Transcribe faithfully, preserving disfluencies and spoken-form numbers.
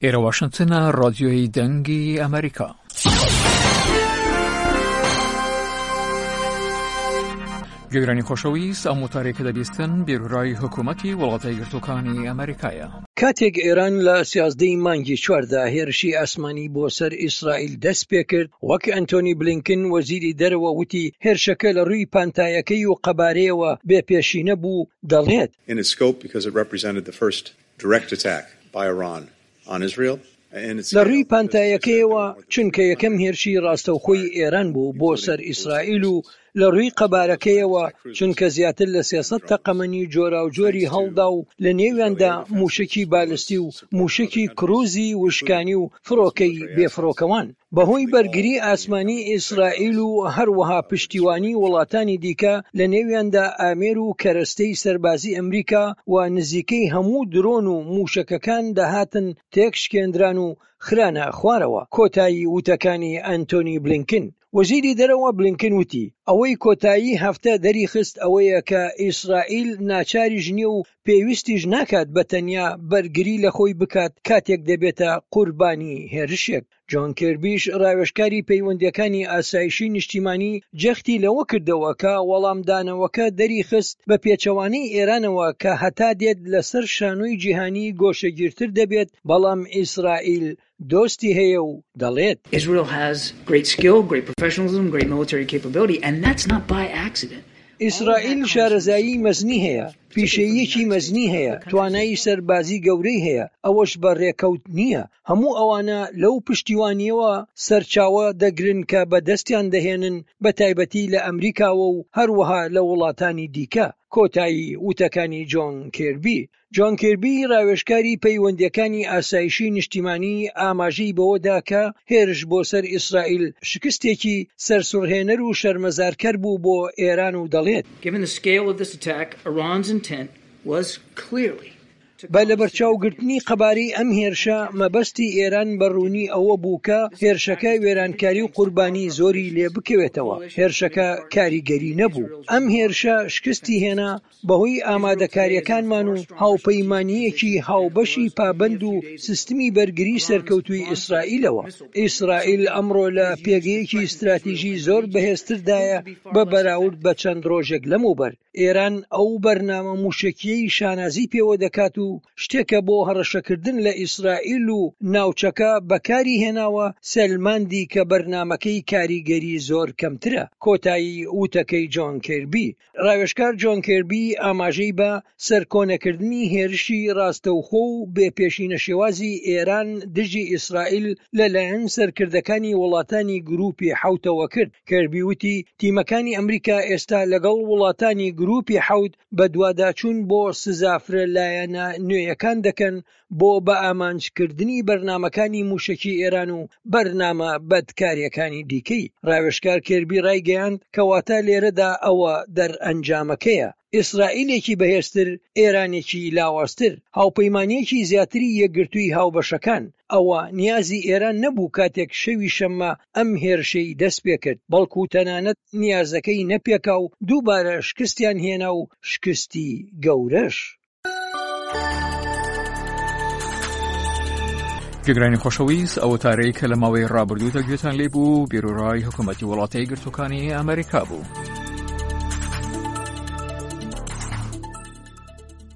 ئێرە واشنگتنە، ڕادیۆی دەنگی ئەمریکا. گوێگرانی خۆشەویست، ئەم وتارێکە دەبیستن بیرۆرای حکوومەتی وڵاتە یەکگرتووەکانی ئەمریکایە. کاتێک ئێران لە سیازدەی مانگی چواردا هێرشی ئاسمانی بۆ سەر ئیسرائیل دەست پێ کرد، وەک ئەنتۆنی بلینکن وەزیری دەرەوە وتی هێرشەکە لە ڕووی پانتایەکەی و قەبارەیەوە بێپێشینە بوو. دەڵێت in its scope because it represented the first direct attack by Iran on Israel. لە ڕووی پانتایەکەیەوە چونکە یەکەم هێرشی ڕاستەوخۆی ئێران بوو بۆ سەر ئیسرائیل، و لە ڕووی قەبارەکەیەوە چونکە زیاتر لە سێسەد تەقەمەنی جۆرا و جۆری هەڵدا و لە نێویاندا موشکی بالستی و موشکی کروزی وشکانی و فڕۆکەی بێفڕۆکەوان. بەهۆی بەرگری ئاسمانی ئیسرائیل و هەروەها پشتیوانی وڵاتانی دیکە لە نێویاندا ئامێر و کەرەستەی سەربازی ئەمریکا و نزیکەی هەموو درۆن و موشەکەکان داهاتن تێکشکێندران و خرانە خوارەوە. کۆتایی وتەکانی ئەنتۆنی بلینکن. وەزیری دەرەوە بلینکن وتی ئەوەی کۆتایی هەفتە دەریخست ئەوەیە کە ئیسرائیل ناچاریش نییە و پێویستیش ناکات بە تەنیا بەرگری لە خۆی بکات کاتێک دەبێتە قوربانی هێرشێک. جۆن کێربیش ڕاوێژکاری پەیوەندیەکانی ئاسایشی نیشتیمانی جەختی لەوە کردەوە کە وەڵامدانەوەکە دەریخست بە پێچەوانەی ئێرانەوە کە هەتا دێت لەسەر شانۆی جیهانی گۆشەگیرتر دەبێت، بەڵام ئیسرائیل دۆستی هەیە و دەڵێت Israel has great skill, great professionalism, great military capability, and that's not by accident. ئیسرائیل شارەزایی مەزنی هەیە، پیشەیەکی مەزنی هەیە، توانایی سەربازی گەورەی هەیە، ئەوەش بە ڕێکەوت نییە. هەموو ئەوانە لەو پشتیوانیەوە سەرچاوە دەگرن کە بەدەستیان دەهێنن بە تایبەتی لە ئەمریکاوە و هەروەها لە وڵاتانی دیکە. کۆتایی وتەکانی جۆن کێربی. جۆن کێربی ڕاوێژکاری پەیوەندیەکانی ئاسایشی نیشتیمانی ئاماژەی بەوەدا کە هێرش بۆ سەر ئیسرائیل شکستێکی سەرسوڕهێنەر و شەرمەزارکەر بوو بۆ ئێران و دەڵێت Given the scale of this attack, Iran's intent was clearly بە لەبەرچاوگرتنی قەبارەی ئەم هێرشە مەبەستی ئێران بەڕوونی ئەوە بوو کە هێرشەکە وێرانکاری و قوربانی زۆری لێ بکەوێتەوە. هێرشەکە کاریگەری نەبوو. ئەم هێرشە شکستی هێنا بەهۆی ئامادەکاریەکانمان و هاوپەیمانیەکی هاوبەشی پابند و سیستمی بەرگری سەرکەوتووی ئیسرائیلەوە. ئیسرائیل ئەمڕۆ لە پێگەیەکی استراتیژی زۆر بەهێزتردایە بە بەراورد بە چەند ڕۆژێک لەموبەر. ئێران ئەو بەرنامە موشکیەی شانازی پێوە دەکات و شتێکە بۆ هەڕەشەکردن لە ئیسرائیل و ناوچەکە بەکاری هێناوە سەلماندی کە بەرنامەکەی کاریگەری زۆر کەمترە. کۆتایی وتەکەی جۆن کێربی. ڕاوێژکار جۆن کێربی ئاماژەی بە سەرکۆنەکردنی هێرشی ڕاستەوخۆ و بێپێشینە شێوازی ئێران دژی ئیسرائیل لەلایەن سەرکردەکانی وڵاتانی گروپی حەوتەوە کرد. کێربی وتی تیمەکانی ئەمریکا ئێستا لەگەڵ وڵاتانی گروپی حەوت بە دوواداچوون بۆ سزافرە لایەنە نوێیەکان دەکەن بۆ بە ئامانجکردنی بەرنامەکانی موشکی ئێران و بەرنامە بەدکاریەکانی دیکەی. ڕاوێژکار کێربی ڕایگەیاند کەواتە لێرەدا ئەوە دەرئەنجامەکەیە. ئیسرائیلێکی بەهێزتر، ئێرانێکی لاوازتر، هاوپەیمانیەکی زیاتری یەکگرتووی هاوبەشەکان. ئەوە نیازی ئێران نەبوو کاتێک شەوی شەممە ئەم هێرشەی دەست پێ کرد، بەڵکو تەنانەت نیازەکەی نەپێکا و دووبارە شکستیان هێنا و شکستی گەورەش. گوێگرانی خۆشەویست، ئەو وتارەی کە لە ماوەی ڕابردوودا گوێتان لێ بوو بیرۆرای حکوومەتی وڵاتە یەکگرتووەکانی ئەمریکا بوو.